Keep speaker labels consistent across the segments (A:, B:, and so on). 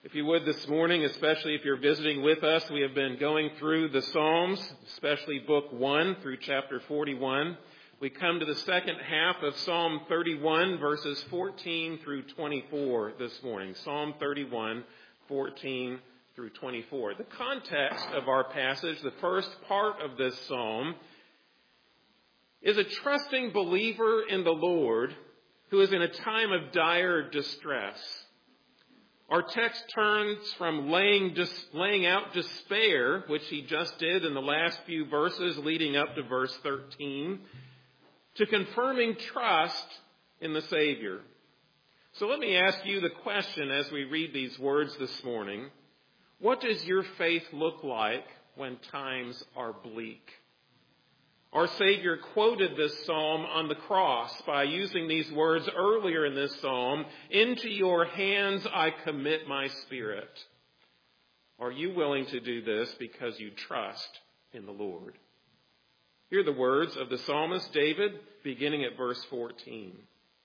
A: If you would this morning, especially if you're visiting with us, we have been going through the Psalms, especially book 1 through chapter 41. We come to the second half of Psalm 31, verses 14 through 24 this morning. Psalm 31, 14 through 24. The context of our passage, the first part of this psalm, is a trusting believer in the Lord who is in a time of dire distress. Our text turns from laying out despair, which he just did in the last few verses leading up to verse 13, to confirming trust in the Savior. So let me ask you the question as we read these words this morning. What does your faith look like when times are bleak? Our Savior quoted this psalm on the cross by using these words earlier in this psalm, "Into your hands I commit my spirit." Are you willing to do this because you trust in the Lord? Hear the words of the psalmist David, beginning at verse 14.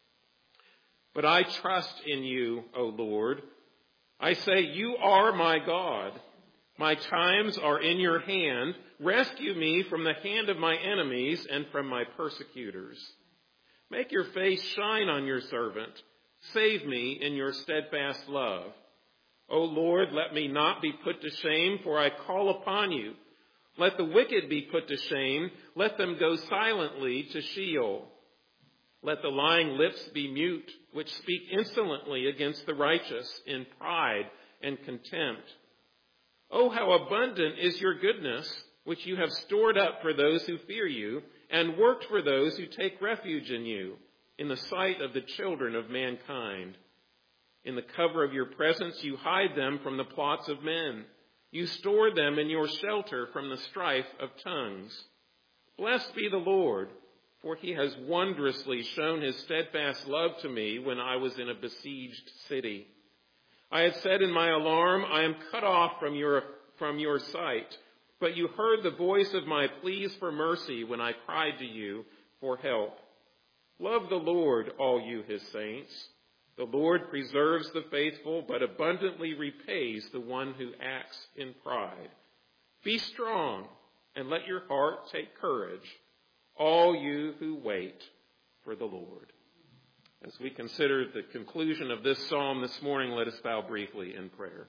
A: "But I trust in you, O Lord. I say, you are my God. My times are in your hand. Rescue me from the hand of my enemies and from my persecutors. Make your face shine on your servant. Save me in your steadfast love. O Lord, let me not be put to shame, for I call upon you. Let the wicked be put to shame. Let them go silently to Sheol. Let the lying lips be mute, which speak insolently against the righteous in pride and contempt. Oh, how abundant is your goodness, which you have stored up for those who fear you, and worked for those who take refuge in you, in the sight of the children of mankind. In the cover of your presence you hide them from the plots of men. You store them in your shelter from the strife of tongues. Blessed be the Lord, for he has wondrously shown his steadfast love to me when I was in a besieged city. I had said in my alarm, I am cut off from your sight, but you heard the voice of my pleas for mercy when I cried to you for help. Love the Lord, all you his saints. The Lord preserves the faithful, but abundantly repays the one who acts in pride. Be strong and let your heart take courage, all you who wait for the Lord." As we consider the conclusion of this psalm this morning, let us bow briefly in prayer.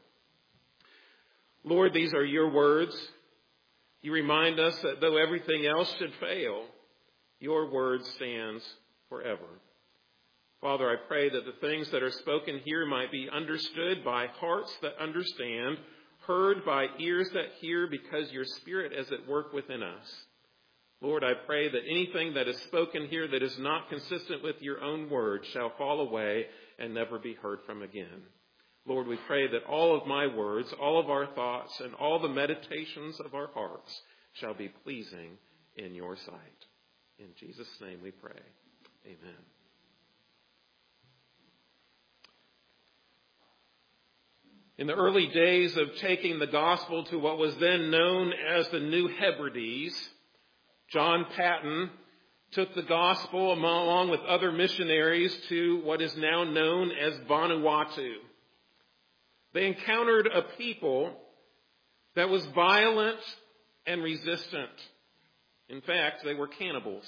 A: Lord, these are your words. You remind us that though everything else should fail, your word stands forever. Father, I pray that the things that are spoken here might be understood by hearts that understand, heard by ears that hear, because your Spirit is at work within us. Lord, I pray that anything that is spoken here that is not consistent with your own word shall fall away and never be heard from again. Lord, we pray that all of my words, all of our thoughts, and all the meditations of our hearts shall be pleasing in your sight. In Jesus' name we pray. Amen. In the early days of taking the gospel to what was then known as the New Hebrides, John Paton took the gospel along with other missionaries to what is now known as Vanuatu. They encountered a people that was violent and resistant. In fact, they were cannibals.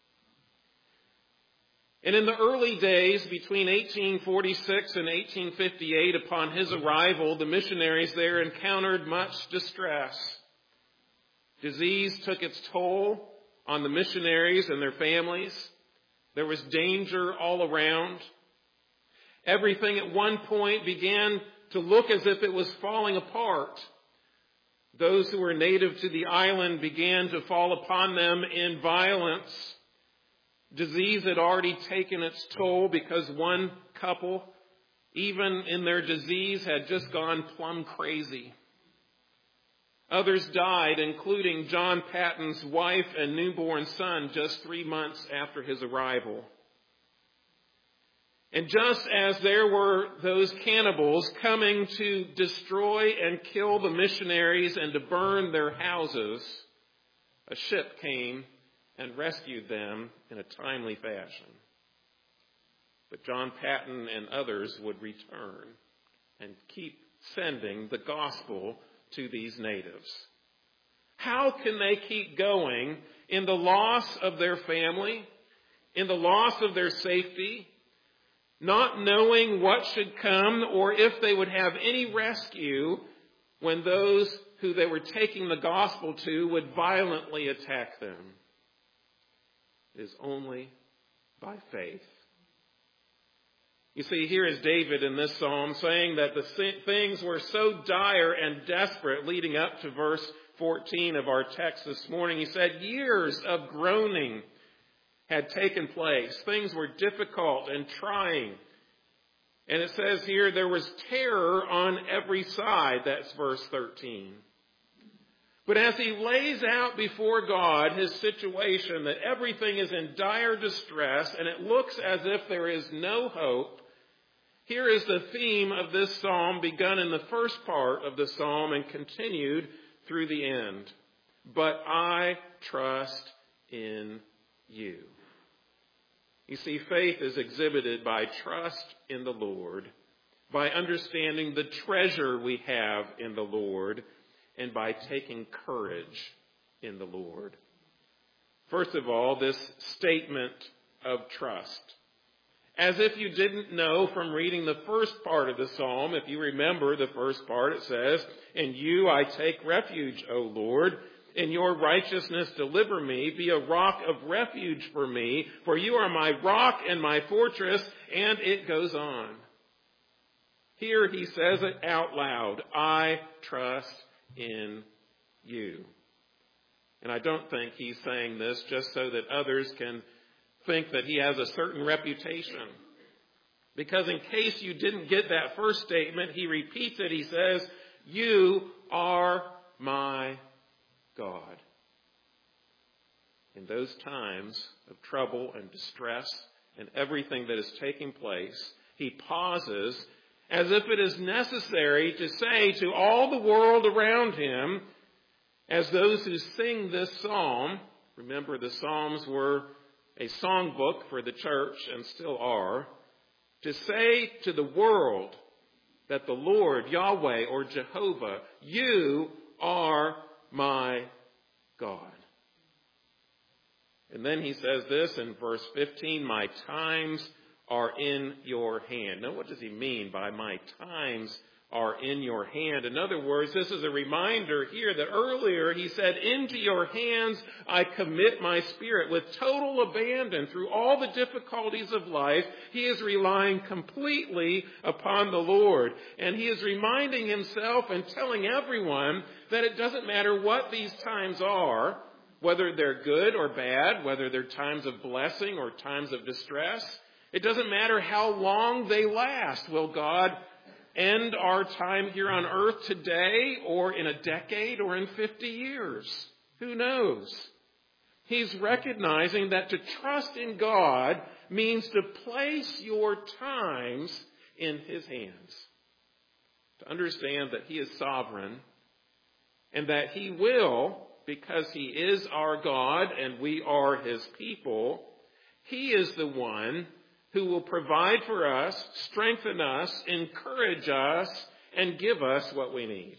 A: And in the early days, between 1846 and 1858, upon his arrival, the missionaries there encountered much distress. Disease took its toll on the missionaries and their families. There was danger all around. Everything at one point began to look as if it was falling apart. Those who were native to the island began to fall upon them in violence. Disease had already taken its toll because one couple, even in their disease, had just gone plumb crazy. Others died, including John Paton's wife and newborn son, just 3 months after his arrival. And just as there were those cannibals coming to destroy and kill the missionaries and to burn their houses, a ship came and rescued them in a timely fashion. But John Paton and others would return. and keep sending the gospel to these natives? How can they keep going in the loss of their family, in the loss of their safety, not knowing what should come or if they would have any rescue when those who they were taking the gospel to would violently attack them? It is only by faith. You see, here is David in this psalm saying that the things were so dire and desperate leading up to verse 14 of our text this morning. He said years of groaning had taken place. Things were difficult and trying. And it says here there was terror on every side. That's verse 13. But as he lays out before God his situation, that everything is in dire distress and it looks as if there is no hope, here is the theme of this psalm begun in the first part of the psalm and continued through the end. But I trust in you. You see, faith is exhibited by trust in the Lord, by understanding the treasure we have in the Lord, and by taking courage in the Lord. First of all, this statement of trust. As if you didn't know from reading the first part of the psalm, if you remember the first part, it says, "In you I take refuge, O Lord. In your righteousness deliver me. Be a rock of refuge for me. For you are my rock and my fortress." And it goes on. Here he says it out loud. I trust in you. And I don't think he's saying this just so that others can think that he has a certain reputation. Because in case you didn't get that first statement, he repeats it. He says, you are my God. In those times of trouble and distress and everything that is taking place, he pauses as if it is necessary to say to all the world around him, as those who sing this psalm, remember the Psalms were a songbook for the church and still are, to say to the world that the Lord, Yahweh or Jehovah, you are my God. And then he says this in verse 15, my times are in your hand. Now what does he mean by my times are in your hand? In other words, this is a reminder here that earlier he said, into your hands I commit my spirit. With total abandon through all the difficulties of life, he is relying completely upon the Lord. And he is reminding himself and telling everyone that it doesn't matter what these times are, whether they're good or bad, whether they're times of blessing or times of distress. It doesn't matter how long they last. Will God end our time here on earth today or in a decade or in 50 years? Who knows? He's recognizing that to trust in God means to place your times in his hands. To understand that he is sovereign and that he will, because he is our God and we are his people, he is the one who will provide for us, strengthen us, encourage us, and give us what we need.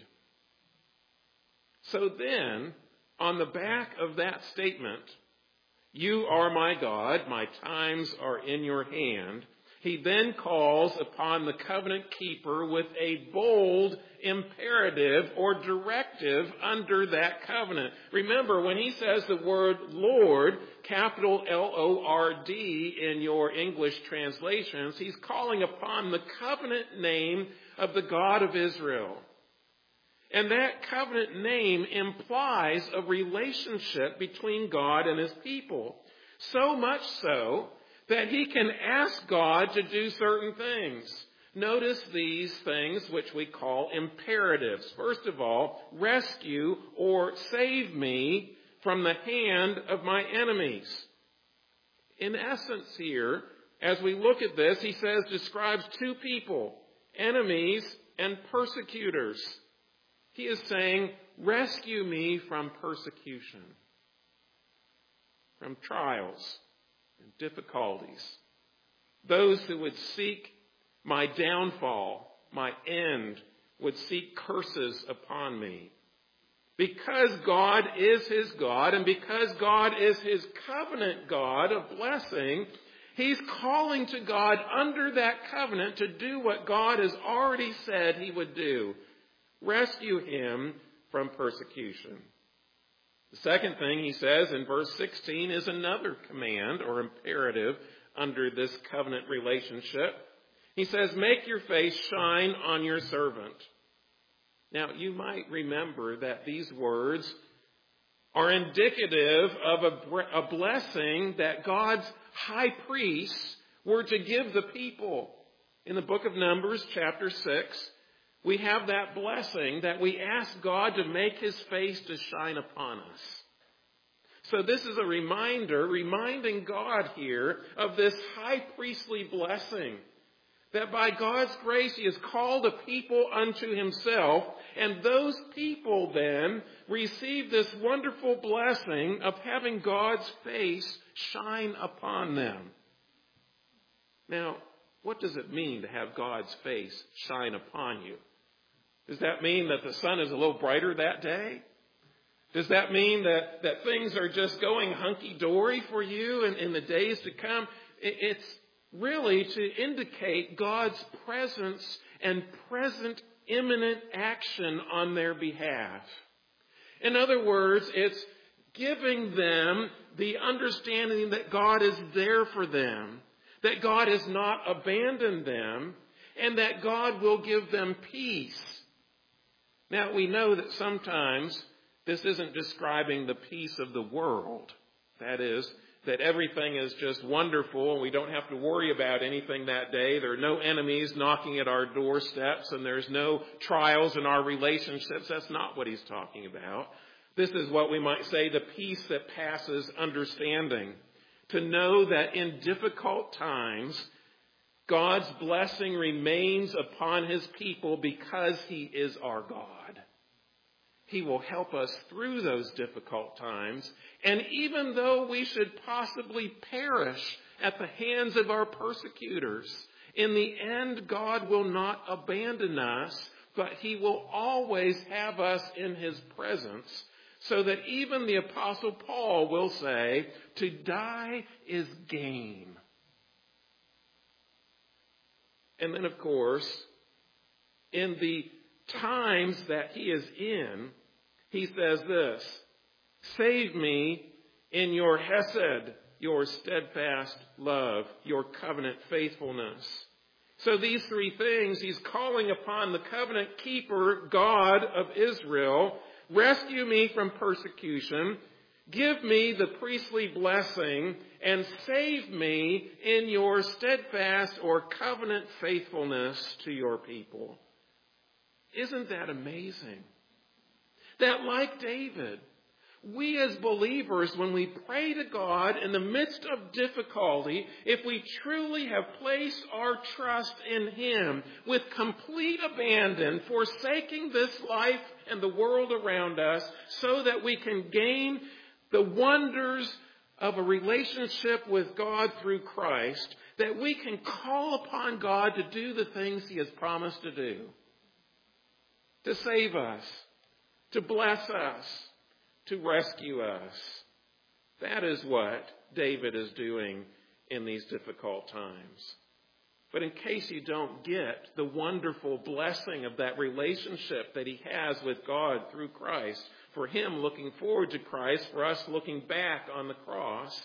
A: So then, on the back of that statement, you are my God, my times are in your hand, he then calls upon the covenant keeper with a bold imperative or directive under that covenant. Remember, when he says the word Lord, capital L-O-R-D in your English translations, he's calling upon the covenant name of the God of Israel. And that covenant name implies a relationship between God and his people. So much so that he can ask God to do certain things. Notice these things which we call imperatives. First of all, rescue or save me from the hand of my enemies. In essence here, as we look at this, he describes two people, enemies and persecutors. He is saying, rescue me from persecution, from trials and difficulties. Those who would seek my downfall, my end, would seek curses upon me. Because God is his God, and because God is his covenant God of blessing, he's calling to God under that covenant to do what God has already said he would do. Rescue him from persecution. The second thing he says in verse 16 is another command or imperative under this covenant relationship. He says, make your face shine on your servant. Now, you might remember that these words are indicative of a blessing that God's high priests were to give the people. In the book of Numbers, chapter 6, we have that blessing that we ask God to make his face to shine upon us. So this is a reminder, reminding God here of this high priestly blessing, that by God's grace he has called a people unto himself, and those people then receive this wonderful blessing of having God's face shine upon them. Now, what does it mean to have God's face shine upon you? Does that mean that the sun is a little brighter that day? Does that mean that things are just going hunky-dory for you in the days to come? It's really to indicate God's presence and present imminent action on their behalf. In other words, it's giving them the understanding that God is there for them, that God has not abandoned them, and that God will give them peace. Now, we know that sometimes this isn't describing the peace of the world. That is, that everything is just wonderful and we don't have to worry about anything that day. There are no enemies knocking at our doorsteps and there's no trials in our relationships. That's not what he's talking about. This is what we might say the peace that passes understanding. To know that in difficult times, God's blessing remains upon his people because he is our God. He will help us through those difficult times. And even though we should possibly perish at the hands of our persecutors, in the end, God will not abandon us, but he will always have us in his presence, so that even the Apostle Paul will say, to die is gain. And then, of course, in the times that he is in, he says this, save me in your hesed, your steadfast love, your covenant faithfulness. So these three things, he's calling upon the covenant keeper, God of Israel, rescue me from persecution, give me the priestly blessing, and save me in your steadfast or covenant faithfulness to your people. Isn't that amazing? That like David, we as believers, when we pray to God in the midst of difficulty, if we truly have placed our trust in him with complete abandon, forsaking this life and the world around us so that we can gain the wonders of a relationship with God through Christ, that we can call upon God to do the things he has promised to do. To save us, to bless us, to rescue us. That is what David is doing in these difficult times. But in case you don't get the wonderful blessing of that relationship that he has with God through Christ, for him looking forward to Christ, for us looking back on the cross,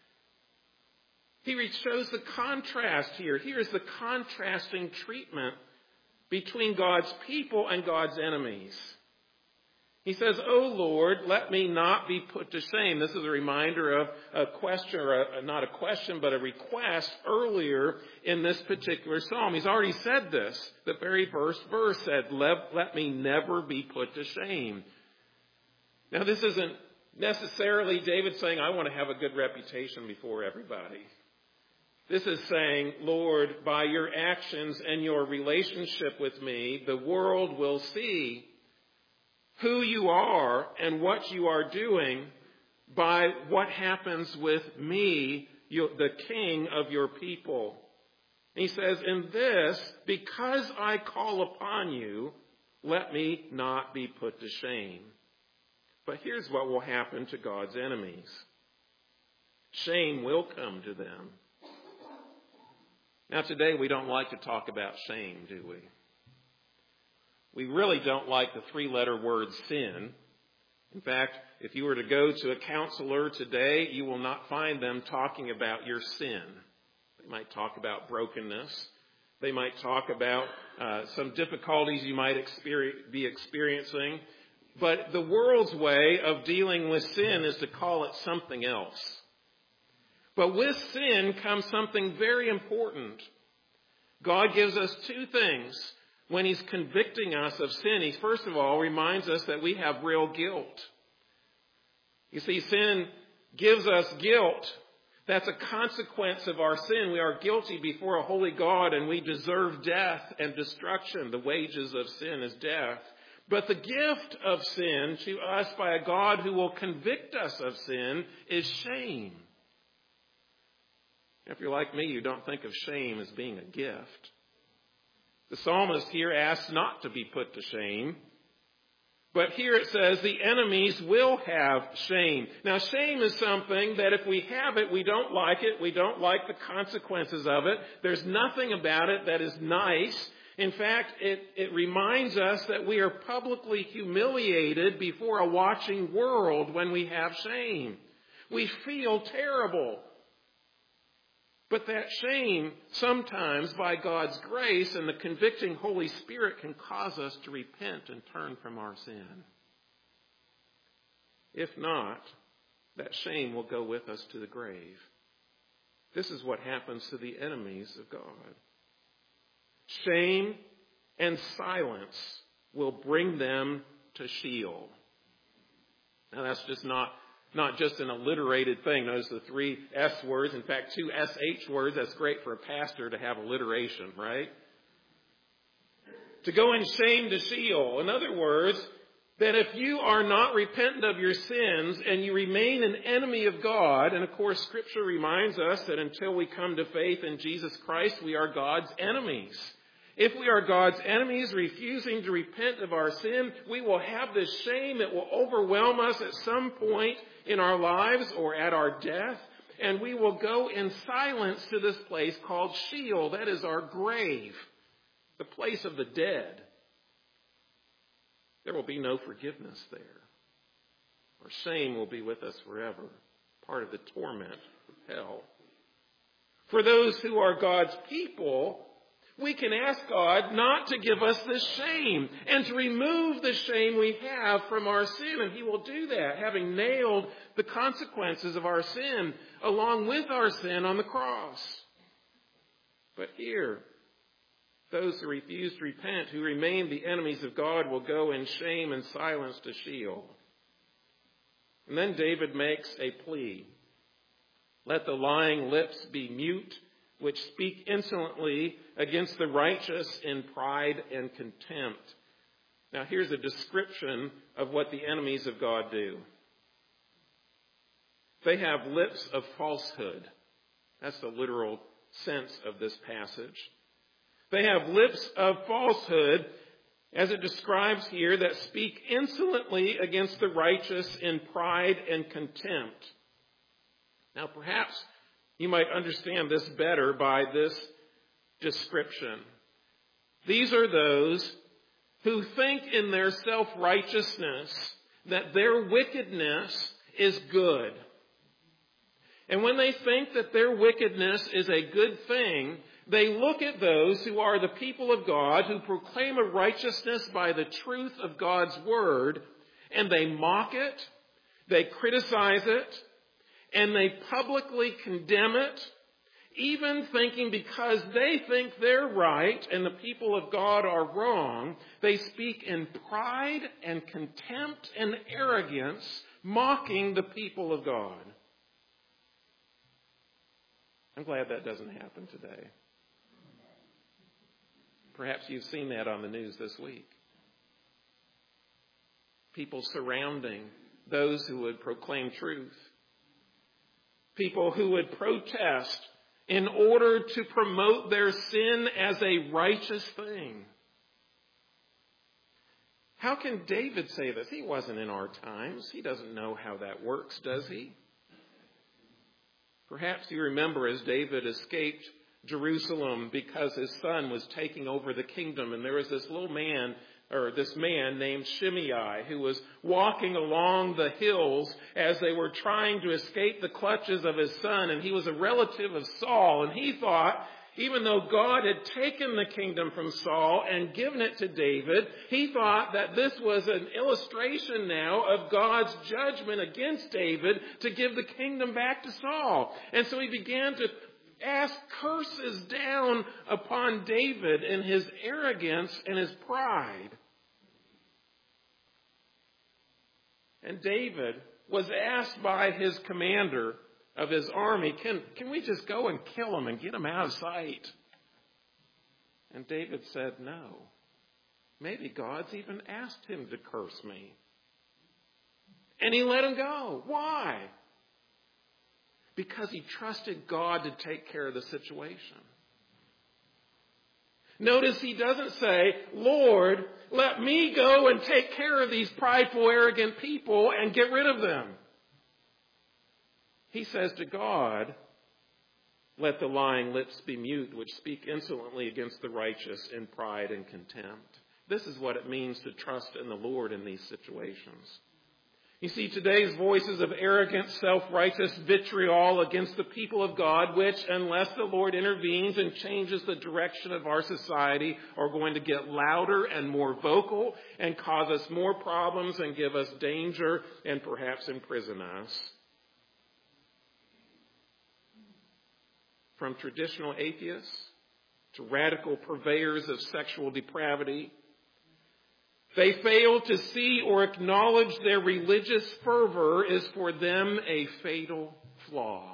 A: he shows the contrast here. Here's the contrasting treatment between God's people and God's enemies. He says, O Lord, let me not be put to shame. This is a reminder of a question, or not a question, but a request earlier in this particular psalm. He's already said this. The very first verse said, let me never be put to shame. Now, this isn't necessarily David saying, I want to have a good reputation before everybody. This is saying, Lord, by your actions and your relationship with me, the world will see who you are and what you are doing by what happens with me, the king of your people. And he says, in this, because I call upon you, let me not be put to shame. But here's what will happen to God's enemies. Shame will come to them. Now today we don't like to talk about shame, do we? We really don't like the three-letter word sin. In fact, if you were to go to a counselor today, you will not find them talking about your sin. They might talk about brokenness. They might talk about some difficulties you might be experiencing. But the world's way of dealing with sin is to call it something else. But with sin comes something very important. God gives us two things. When he's convicting us of sin, he first of all reminds us that we have real guilt. You see, sin gives us guilt. That's a consequence of our sin. We are guilty before a holy God, and we deserve death and destruction. The wages of sin is death. But the gift of sin to us by a God who will convict us of sin is shame. If you're like me, you don't think of shame as being a gift. The psalmist here asks not to be put to shame. But here it says the enemies will have shame. Now, shame is something that if we have it, we don't like it. We don't like the consequences of it. There's nothing about it that is nice. In fact, it reminds us that we are publicly humiliated before a watching world when we have shame. We feel terrible. But that shame, sometimes by God's grace and the convicting Holy Spirit, can cause us to repent and turn from our sin. If not, that shame will go with us to the grave. This is what happens to the enemies of God. Shame and silence will bring them to Sheol. Now that's just not just an alliterated thing. Notice the three S words. In fact, two SH words. That's great for a pastor to have alliteration, right? To go in shame to Sheol. In other words, that if you are not repentant of your sins and you remain an enemy of God, and of course Scripture reminds us that until we come to faith in Jesus Christ, we are God's enemies. If we are God's enemies, refusing to repent of our sin, we will have this shame. It will overwhelm us at some point in our lives or at our death. And we will go in silence to this place called Sheol. That is our grave, the place of the dead. There will be no forgiveness there. Our shame will be with us forever, part of the torment of hell. For those who are God's people, we can ask God not to give us this shame and to remove the shame we have from our sin. And he will do that, having nailed the consequences of our sin along with our sin on the cross. But here, those who refuse to repent, who remain the enemies of God, will go in shame and silence to Sheol. And then David makes a plea. Let the lying lips be mute, which speak insolently against the righteous in pride and contempt. Now here's a description of what the enemies of God do. They have lips of falsehood. That's the literal sense of this passage. They have lips of falsehood, as it describes here, that speak insolently against the righteous in pride and contempt. Now perhaps you might understand this better by this description. These are those who think in their self-righteousness that their wickedness is good. And when they think that their wickedness is a good thing, they look at those who are the people of God, who proclaim a righteousness by the truth of God's word, and they mock it, they criticize it, and they publicly condemn it, even thinking because they think they're right and the people of God are wrong, they speak in pride and contempt and arrogance, mocking the people of God. I'm glad that doesn't happen today. Perhaps you've seen that on the news this week. People surrounding those who would proclaim truth. People who would protest in order to promote their sin as a righteous thing. How can David say this? He wasn't in our times. He doesn't know how that works, does he? Perhaps you remember as David escaped Jerusalem because his son was taking over the kingdom, and there was this man named Shimei who was walking along the hills as they were trying to escape the clutches of his son, and he was a relative of Saul, and he thought, even though God had taken the kingdom from Saul and given it to David, he thought that this was an illustration now of God's judgment against David to give the kingdom back to Saul. And so he began to ask curses down upon David in his arrogance and his pride. And David was asked by his commander of his army, can we just go and kill him and get him out of sight? And David said, no. Maybe God's even asked him to curse me. And he let him go. Why? Because he trusted God to take care of the situation. Notice he doesn't say, Lord, let me go and take care of these prideful, arrogant people and get rid of them. He says to God, let the lying lips be mute, which speak insolently against the righteous in pride and contempt. This is what it means to trust in the Lord in these situations. You see, today's voices of arrogant, self-righteous vitriol against the people of God, which, unless the Lord intervenes and changes the direction of our society, are going to get louder and more vocal and cause us more problems and give us danger and perhaps imprison us. From traditional atheists to radical purveyors of sexual depravity, they fail to see or acknowledge their religious fervor is for them a fatal flaw.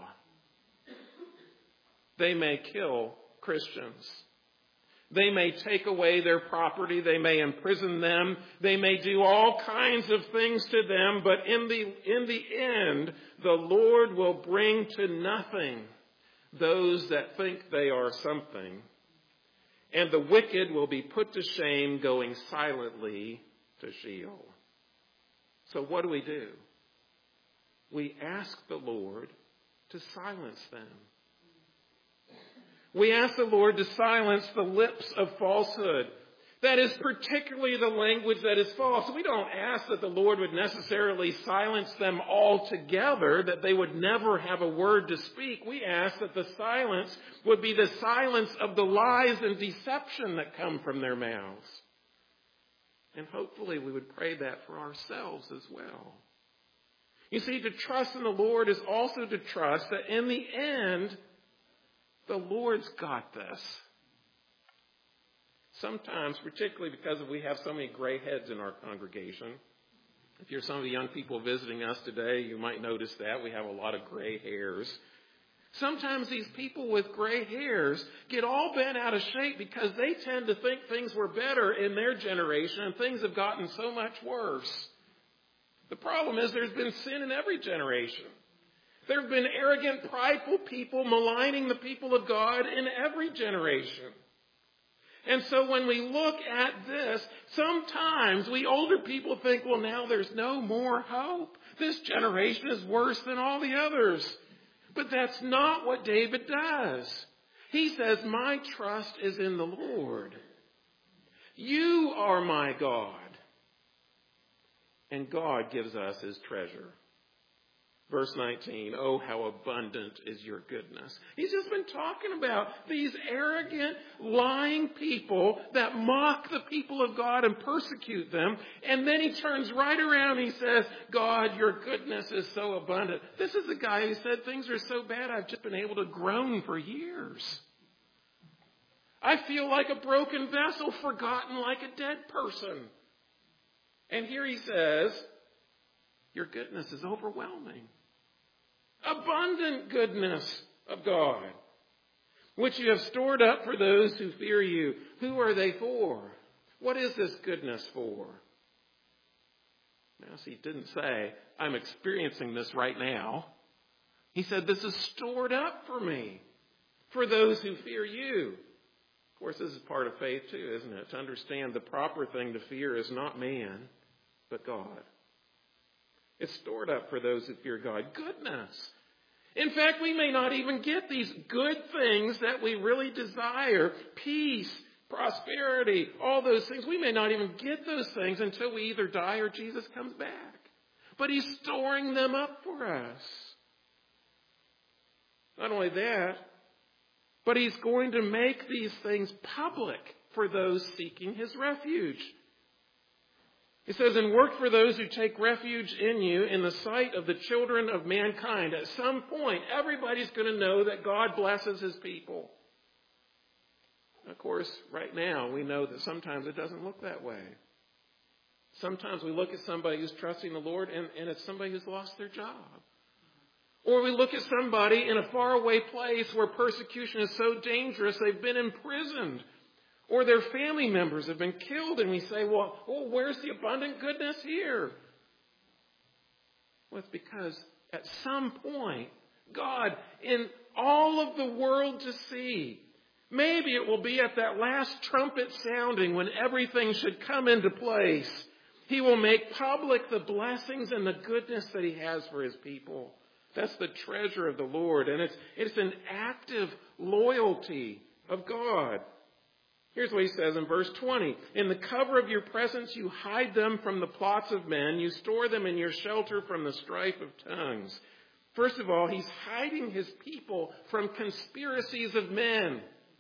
A: They may kill Christians. They may take away their property. They may imprison them. They may do all kinds of things to them. But in the end, the Lord will bring to nothing those that think they are something. And the wicked will be put to shame, going silently to Sheol. So what do? We ask the Lord to silence them. We ask the Lord to silence the lips of falsehood. That is particularly the language that is false. We don't ask that the Lord would necessarily silence them altogether, that they would never have a word to speak. We ask that the silence would be the silence of the lies and deception that come from their mouths. And hopefully we would pray that for ourselves as well. You see, to trust in the Lord is also to trust that in the end, the Lord's got this. Sometimes, particularly because we have so many gray heads in our congregation. If you're some of the young people visiting us today, you might notice that we have a lot of gray hairs. Sometimes these people with gray hairs get all bent out of shape because they tend to think things were better in their generation and things have gotten so much worse. The problem is there's been sin in every generation. There have been arrogant, prideful people maligning the people of God in every generation. And so when we look at this, sometimes we older people think, well, now there's no more hope. This generation is worse than all the others. But that's not what David does. He says, my trust is in the Lord. You are my God. And God gives us his treasure. Verse 19, oh, how abundant is your goodness. He's just been talking about these arrogant, lying people that mock the people of God and persecute them. And then he turns right around and he says, God, your goodness is so abundant. This is the guy who said things are so bad I've just been able to groan for years. I feel like a broken vessel, forgotten like a dead person. And here he says, your goodness is overwhelming. Abundant goodness of God, which you have stored up for those who fear you. Who are they for? What is this goodness for? Now, see, he didn't say, I'm experiencing this right now. He said, this is stored up for me. for those who fear you. Of course, this is part of faith too, isn't it? To understand the proper thing to fear is not man, but God. It's stored up for those who fear God. Goodness. In fact, we may not even get these good things that we really desire. Peace, prosperity, all those things. We may not even get those things until we either die or Jesus comes back. But He's storing them up for us. Not only that, but He's going to make these things public for those seeking His refuge. He says, and work for those who take refuge in you in the sight of the children of mankind. At some point, everybody's going to know that God blesses His people. Of course, right now, we know that sometimes it doesn't look that way. Sometimes we look at somebody who's trusting the Lord and it's somebody who's lost their job. Or we look at somebody in a faraway place where persecution is so dangerous they've been imprisoned. Or their family members have been killed, and we say, well, where's the abundant goodness here? Well, it's because at some point, God, in all of the world to see, maybe it will be at that last trumpet sounding when everything should come into place, He will make public the blessings and the goodness that He has for His people. That's the treasure of the Lord, and it's an active loyalty of God. Here's what He says in verse 20. In the cover of your presence you hide them from the plots of men. You store them in your shelter from the strife of tongues. First of all, He's hiding His people from conspiracies of men.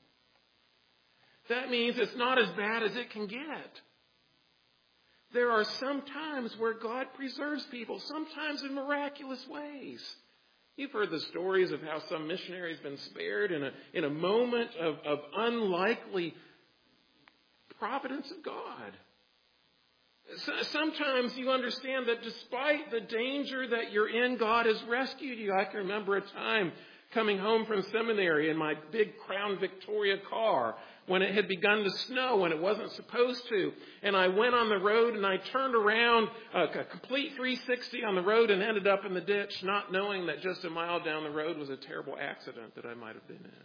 A: That means it's not as bad as it can get. There are some times where God preserves people, sometimes in miraculous ways. You've heard the stories of how some missionary has been spared in a moment of unlikely providence of God. Sometimes you understand that despite the danger that you're in, God has rescued you. I can remember a time coming home from seminary in my big Crown Victoria car when it had begun to snow and it wasn't supposed to. And I went on the road and I turned around a complete 360 on the road and ended up in the ditch, not knowing that just a mile down the road was a terrible accident that I might have been in.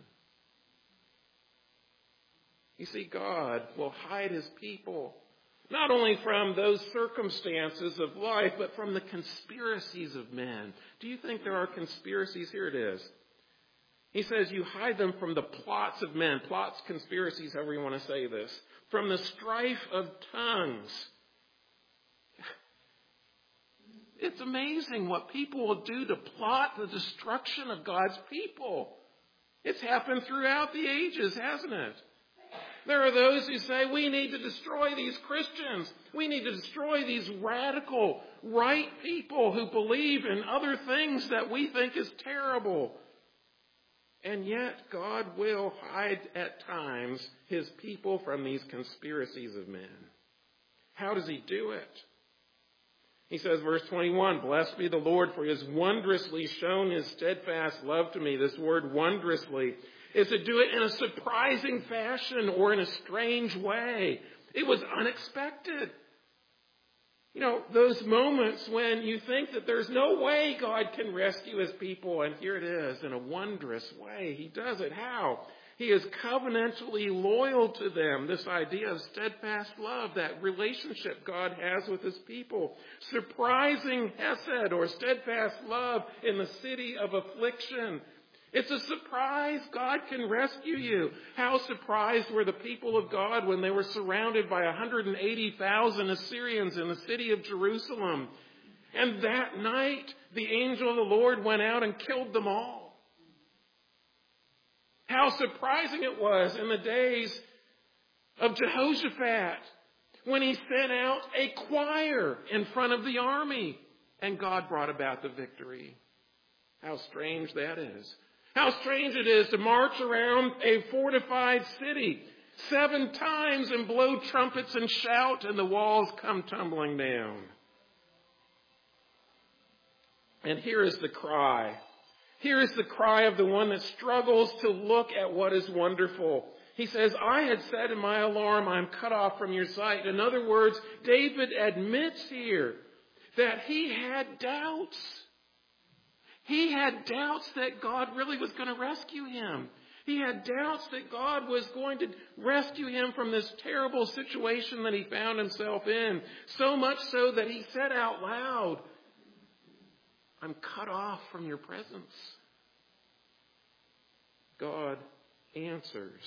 A: You see, God will hide His people, not only from those circumstances of life, but from the conspiracies of men. Do you think there are conspiracies? Here it is. He says you hide them from the plots of men. Plots, conspiracies, however you want to say this. From the strife of tongues. It's amazing what people will do to plot the destruction of God's people. It's happened throughout the ages, hasn't it? There are those who say we need to destroy these Christians. We need to destroy these radical, right people who believe in other things that we think is terrible. And yet God will hide at times His people from these conspiracies of men. How does He do it? He says, verse 21, blessed be the Lord, for He has wondrously shown His steadfast love to me. This word wondrously is to do it in a surprising fashion or in a strange way. It was unexpected. You know, those moments when you think that there's no way God can rescue His people, and here it is in a wondrous way. He does it. How? He is covenantally loyal to them. This idea of steadfast love, that relationship God has with His people. Surprising hesed or steadfast love in the city of affliction. It's a surprise. God can rescue you. How surprised were the people of God when they were surrounded by 180,000 Assyrians in the city of Jerusalem. And that night, the angel of the Lord went out and killed them all. How surprising it was in the days of Jehoshaphat when he sent out a choir in front of the army and God brought about the victory. How strange that is. How strange it is to march around a fortified city 7 times and blow trumpets and shout and the walls come tumbling down. And here is the cry. Here is the cry of the one that struggles to look at what is wonderful. He says, I had said in my alarm, I am cut off from your sight. In other words, David admits here that he had doubts. He had doubts that God really was going to rescue him. He had doubts that God was going to rescue him from this terrible situation that he found himself in. So much so that he said out loud, I'm cut off from your presence. God answers.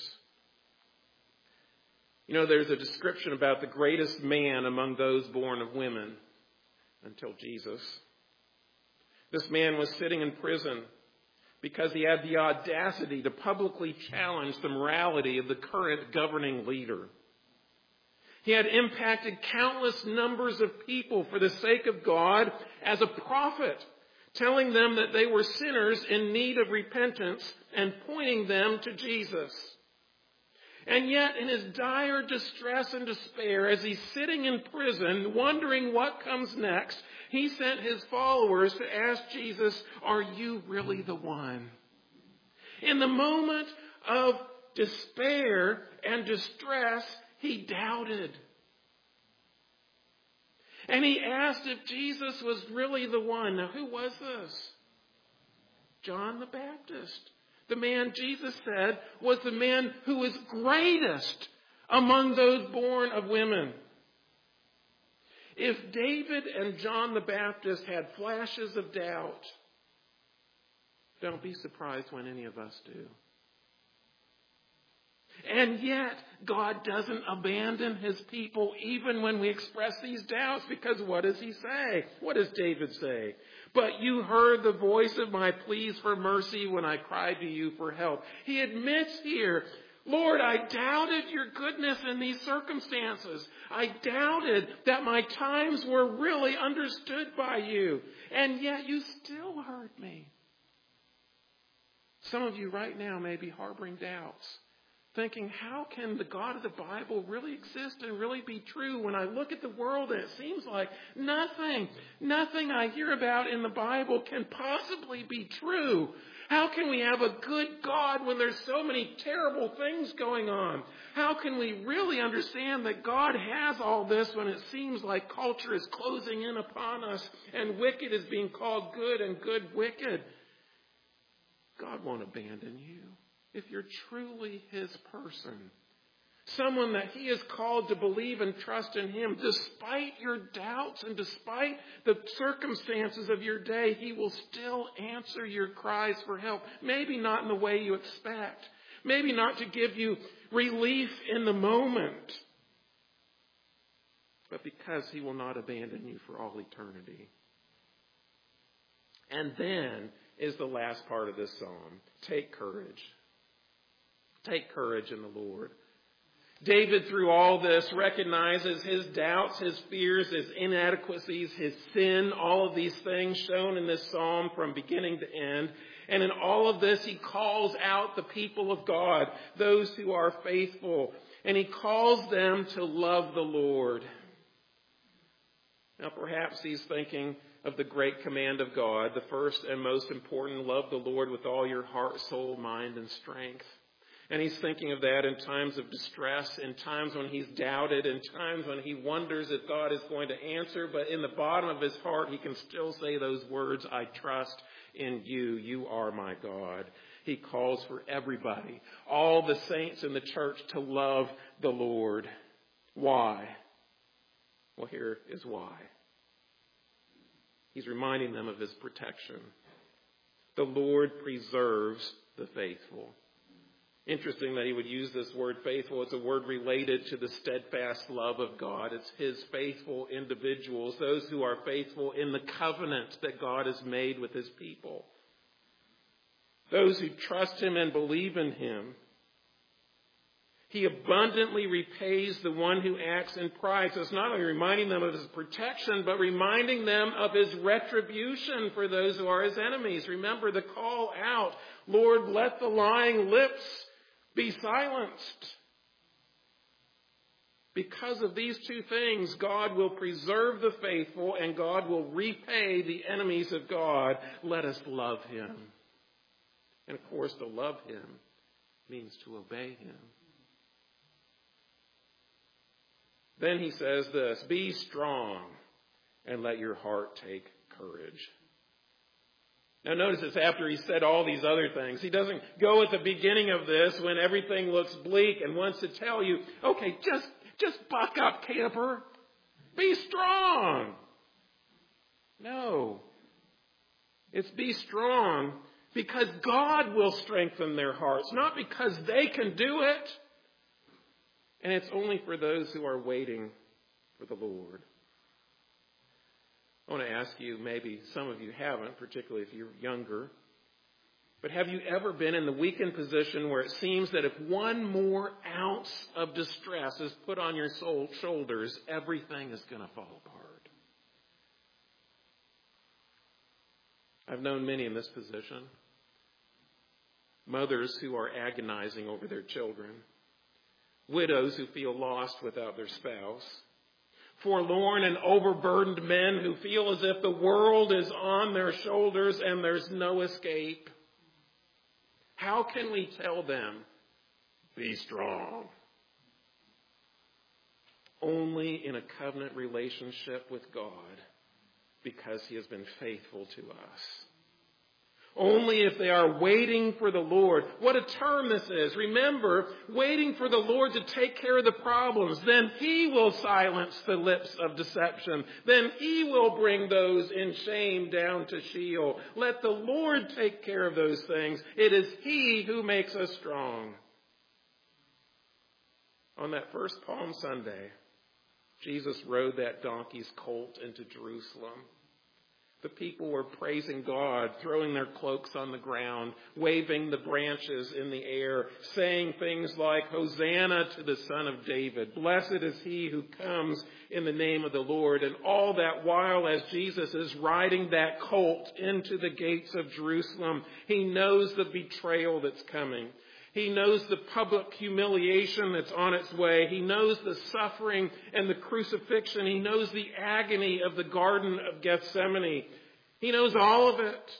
A: You know, there's a description about the greatest man among those born of women until Jesus. This man was sitting in prison because he had the audacity to publicly challenge the morality of the current governing leader. He had impacted countless numbers of people for the sake of God as a prophet, telling them that they were sinners in need of repentance and pointing them to Jesus. And yet, in his dire distress and despair, as he's sitting in prison, wondering what comes next, he sent his followers to ask Jesus, are you really the one? In the moment of despair and distress, he doubted. And he asked if Jesus was really the one. Now, who was this? John the Baptist. The man Jesus said was the man who was greatest among those born of women. If David and John the Baptist had flashes of doubt, don't be surprised when any of us do. And yet, God doesn't abandon his people even when we express these doubts, because what does he say? What does David say? But you heard the voice of my pleas for mercy when I cried to you for help. He admits here, Lord, I doubted your goodness in these circumstances. I doubted that my times were really understood by you. And yet you still heard me. Some of you right now may be harboring doubts, thinking, how can the God of the Bible really exist and really be true when I look at the world and it seems like nothing I hear about in the Bible can possibly be true? How can we have a good God when there's so many terrible things going on? How can we really understand that God has all this when it seems like culture is closing in upon us and wicked is being called good and good wicked? God won't abandon you if you're truly his person. Someone that he has called to believe and trust in him. Despite your doubts and despite the circumstances of your day, he will still answer your cries for help. Maybe not in the way you expect. Maybe not to give you relief in the moment. But because he will not abandon you for all eternity. And then is the last part of this psalm. Take courage. Take courage in the Lord. David, through all this, recognizes his doubts, his fears, his inadequacies, his sin, all of these things shown in this psalm from beginning to end. And in all of this, he calls out the people of God, those who are faithful. And he calls them to love the Lord. Now, perhaps he's thinking of the great command of God, the first and most important, love the Lord with all your heart, soul, mind, and strength. And he's thinking of that in times of distress, in times when he's doubted, in times when he wonders if God is going to answer. But in the bottom of his heart, he can still say those words, I trust in you. You are my God. He calls for everybody, all the saints in the church, to love the Lord. Why? Well, here is why. He's reminding them of his protection. The Lord preserves the faithful. Interesting that he would use this word faithful. It's a word related to the steadfast love of God. It's his faithful individuals, those who are faithful in the covenant that God has made with his people. Those who trust him and believe in him. He abundantly repays the one who acts in pride. So it's not only reminding them of his protection, but reminding them of his retribution for those who are his enemies. Remember the call out, Lord, let the lying lips be silenced. Because of these two things, God will preserve the faithful and God will repay the enemies of God. Let us love him. And of course, to love him means to obey him. Then he says this, be strong and let your heart take courage. Now notice it's after he said all these other things. He doesn't go at the beginning of this when everything looks bleak and wants to tell you, okay, just buck up, camper. Be strong. No. It's be strong because God will strengthen their hearts, not because they can do it. And it's only for those who are waiting for the Lord. I want to ask you, maybe some of you haven't, particularly if you're younger, but have you ever been in the weakened position where it seems that if one more ounce of distress is put on your shoulders, everything is going to fall apart? I've known many in this position. Mothers who are agonizing over their children. Widows who feel lost without their spouse. Forlorn and overburdened men who feel as if the world is on their shoulders and there's no escape. How can we tell them, be strong? Only in a covenant relationship with God, because he has been faithful to us. Only if they are waiting for the Lord. What a term this is. Remember, waiting for the Lord to take care of the problems. Then he will silence the lips of deception. Then he will bring those in shame down to Sheol. Let the Lord take care of those things. It is he who makes us strong. On that first Palm Sunday, Jesus rode that donkey's colt into Jerusalem. The people were praising God, throwing their cloaks on the ground, waving the branches in the air, saying things like, Hosanna to the Son of David. Blessed is he who comes in the name of the Lord. And all that while as Jesus is riding that colt into the gates of Jerusalem, he knows the betrayal that's coming. He knows the public humiliation that's on its way. He knows the suffering and the crucifixion. He knows the agony of the Garden of Gethsemane. He knows all of it.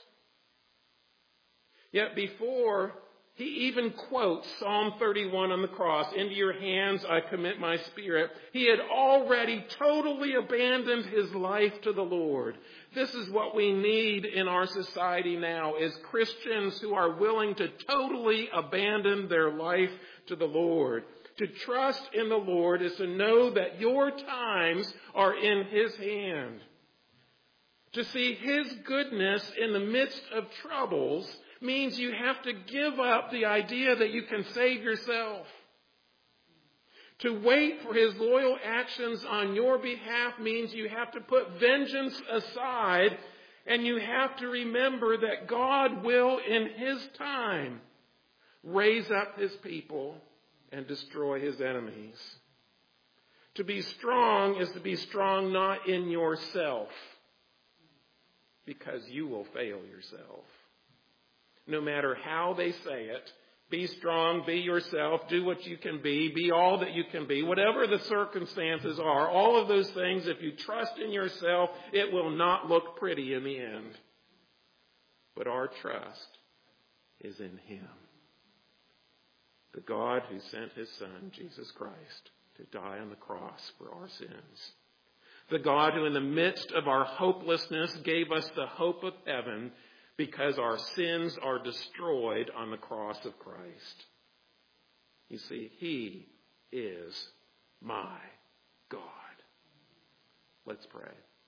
A: Yet before he even quotes Psalm 31 on the cross, into your hands I commit my spirit, he had already totally abandoned his life to the Lord. This is what we need in our society now, is Christians who are willing to totally abandon their life to the Lord. To trust in the Lord is to know that your times are in his hand. To see his goodness in the midst of troubles means you have to give up the idea that you can save yourself. To wait for his loyal actions on your behalf means you have to put vengeance aside, and you have to remember that God will, in his time, raise up his people and destroy his enemies. To be strong is to be strong not in yourself, because you will fail yourself. No matter how they say it, be strong, be yourself, do what you can be all that you can be. Whatever the circumstances are, all of those things, if you trust in yourself, it will not look pretty in the end. But our trust is in him. The God who sent his Son, Jesus Christ, to die on the cross for our sins. The God who in the midst of our hopelessness gave us the hope of heaven, because our sins are destroyed on the cross of Christ. You see, he is my God. Let's pray.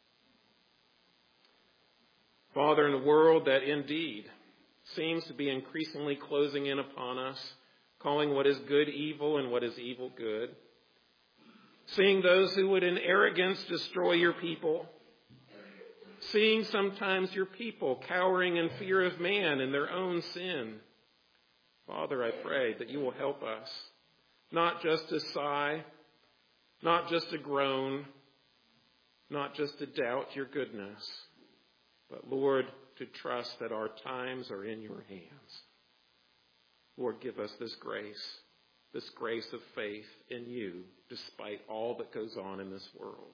A: Father, in a world that indeed seems to be increasingly closing in upon us, calling what is good evil and what is evil good, seeing those who would in arrogance destroy your people, seeing sometimes your people cowering in fear of man and their own sin. Father, I pray that you will help us, not just to sigh, not just to groan, not just to doubt your goodness, but Lord, to trust that our times are in your hands. Lord, give us this grace of faith in you, despite all that goes on in this world.